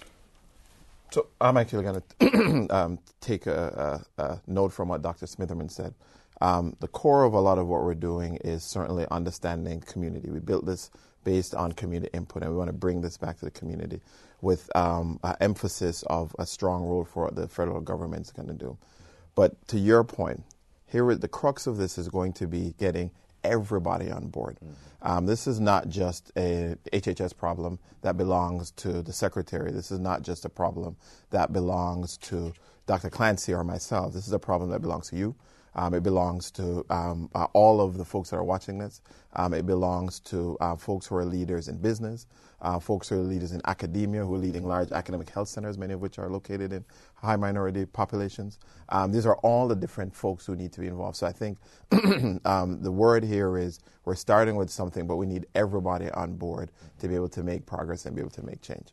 So I'm actually going to take a note from what Dr. Smitherman said. The core of a lot of what we're doing is certainly understanding community. We built this based on community input, and we want to bring this back to the community with an emphasis of a strong role for the federal government's going to do. But to your point, the crux of this is going to be getting everybody on board. Mm-hmm. This is not just a HHS problem that belongs to the Secretary. This is not just a problem that belongs to Dr. Clancy or myself. This is a problem that belongs to you. It belongs to all of the folks that are watching this. It belongs to folks who are leaders in business, folks who are leaders in academia, who are leading large academic health centers, many of which are located in high minority populations. These are all the different folks who need to be involved. So I think the word here is we're starting with something, but we need everybody on board to be able to make progress and be able to make change.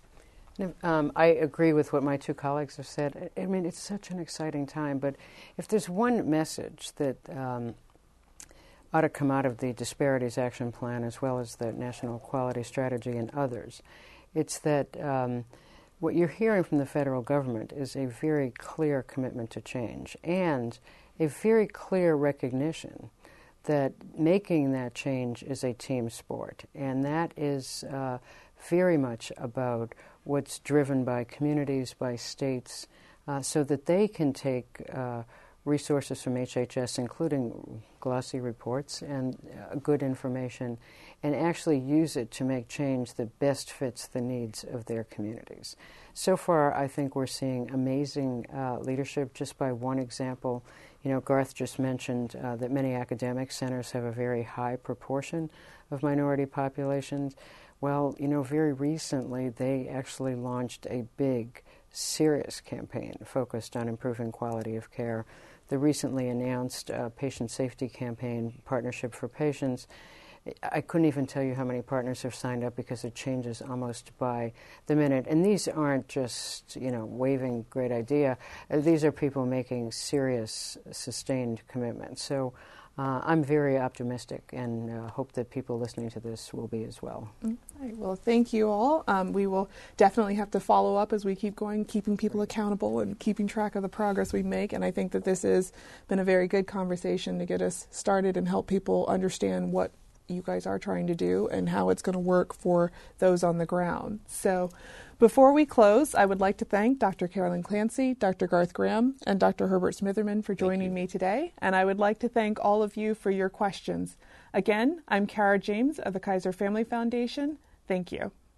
I agree with what my two colleagues have said. I mean, it's such an exciting time, but if there's one message that ought to come out of the Disparities Action Plan as well as the National Quality Strategy and others, it's that what you're hearing from the federal government is a very clear commitment to change and a very clear recognition that making that change is a team sport, and that is very much about what's driven by communities, by states, so that they can take resources from HHS, including glossy reports and good information, and actually use it to make change that best fits the needs of their communities. So far, I think we're seeing amazing leadership. Just by one example, Garth just mentioned that many academic centers have a very high proportion of minority populations. Well, very recently they actually launched a big, serious campaign focused on improving quality of care. The recently announced patient safety campaign, Partnership for Patients, I couldn't even tell you how many partners have signed up because it changes almost by the minute. And these aren't just, waving great idea. These are people making serious, sustained commitments. So I'm very optimistic and hope that people listening to this will be as well. All right. Well, thank you all. We will definitely have to follow up as we keep going, keeping people accountable and keeping track of the progress we make. And I think that this has been a very good conversation to get us started and help people understand what you guys are trying to do and how it's going to work for those on the ground. So before we close, I would like to thank Dr. Carolyn Clancy, Dr. Garth Graham, and Dr. Herbert Smitherman for joining me today. And I would like to thank all of you for your questions. Again, I'm Kara James of the Kaiser Family Foundation. Thank you.